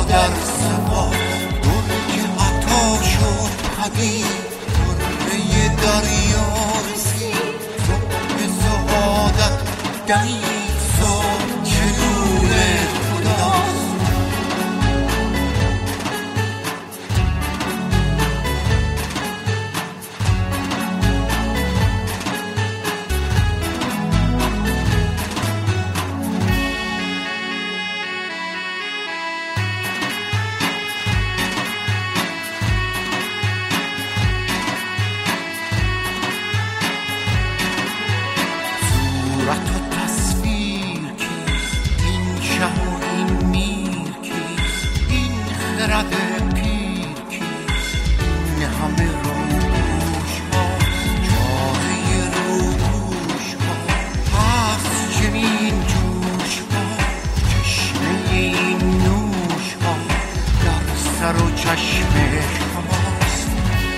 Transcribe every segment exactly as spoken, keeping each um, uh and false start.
در سما درک عطا شد پدید گره دریا رسید صبح سعادت دمید صبح که نور خداست صورت و تصویر کیست این شه و این میر کیست این خرد پیر کیست این همه روپوش ها چاره روپوش ها پس چنین جوش ها چشمه این نوش ها در سر و چشم شماست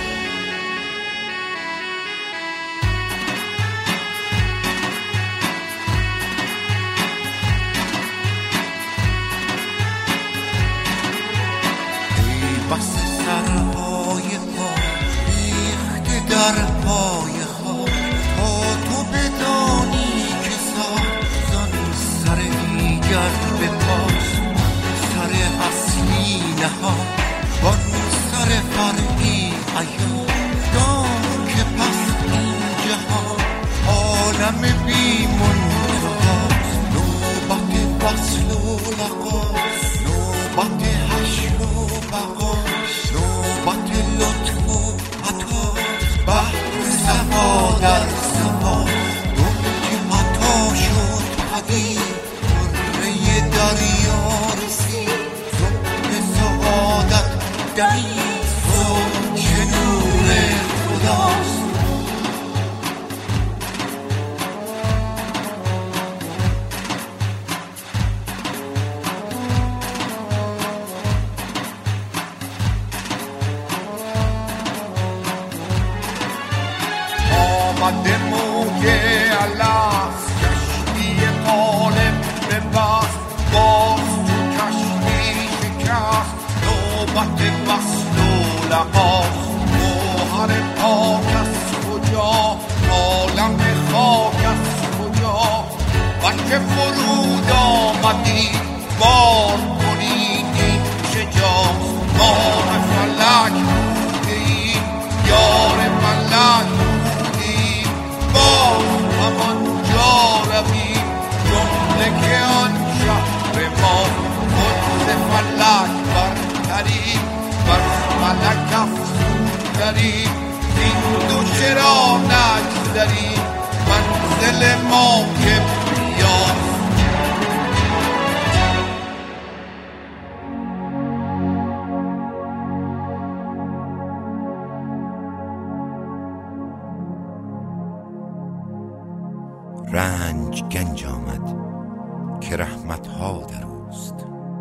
بس سرهای پا ریخته در پای خاک تا تو بدانی که سازان سر دیگر به پاس سر اصلی نهاد وان سر فرعی عیان دان که پس این جهان عالم بی منتهاست نوبت وصل و لقاست نوبت حشر و بقاست نوبت لطف و عطاست بحر صفا در صفا درک عطا شد پدید گره دریا رسید صبح سعادت دمید صبح که نور خداست آمده موج الست کشتی غالب به بست باز تو کشتی شکست نوبت وصل و لقاست گوهر پاک از کجا عالم خاک از کجا بلکه فرود آمدید بار کنید این شجاست ماه فلک بوده ایم یار ملک باز همانجا رویم جمله که آن شهر ما خود فلک برتریم بر فلک افزونتریم این دو چرا نگذریم منزل ما کبریاست رنج گنج آمد که رحمتها در اوست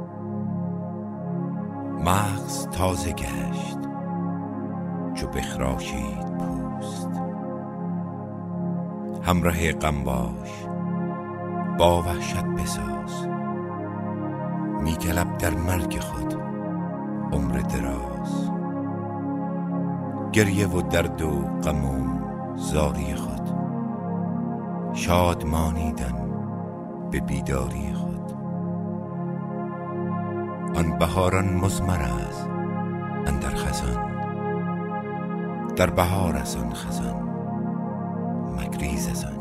مغز تازه گشت چو بخراشید پوست همراه غم باش با وحشت بساز میطلب در مرگ خود عمر دراز گریه و درد و غم و زاری خود شادمانیدن به بیداری خود آن بهاران مزمر است اندر خزان در بهار از آن خزان مگریز از آن